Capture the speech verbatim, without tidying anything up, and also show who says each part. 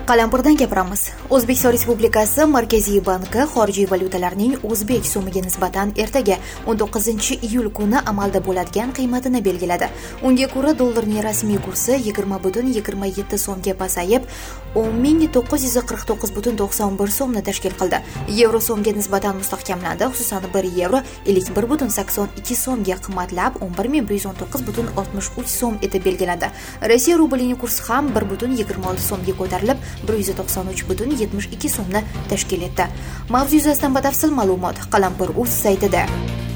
Speaker 1: Qalampirdan gapiramiz. O'zbekiston Respublikasi Markaziy banki xorijiy valyutalarning o'zbek so'miga nisbatan ertaga o'n to'qqizinchi iyul kuni amalda bo'ladigan qiymatini belgiladi. Unga ko'ra dollarning rasmiy kursi yigirma butun yigirma yetti so'mga pasayib, o'n ming to'qqiz yuz qirq to'qqiz butun to'qson bir so'mni tashkil qildi. Yevro so'mga nisbatan mustahkamlandi, xususan bir yevro ellik bir butun sakson ikki so'mga qimmatlab, o'n bir ming bir yuz o'n to'qqiz butun oltmish uch so'm etib belgilandi. Rossiya rublining kursi ham bir butun yigirma olti so'mga ko'tarilib, bir yuz to'qson uch butun yetmish ikki so'mni tashkil etdi. Mavzu yuzasidan batafsil ma'lumot Qalampir.uz saytida.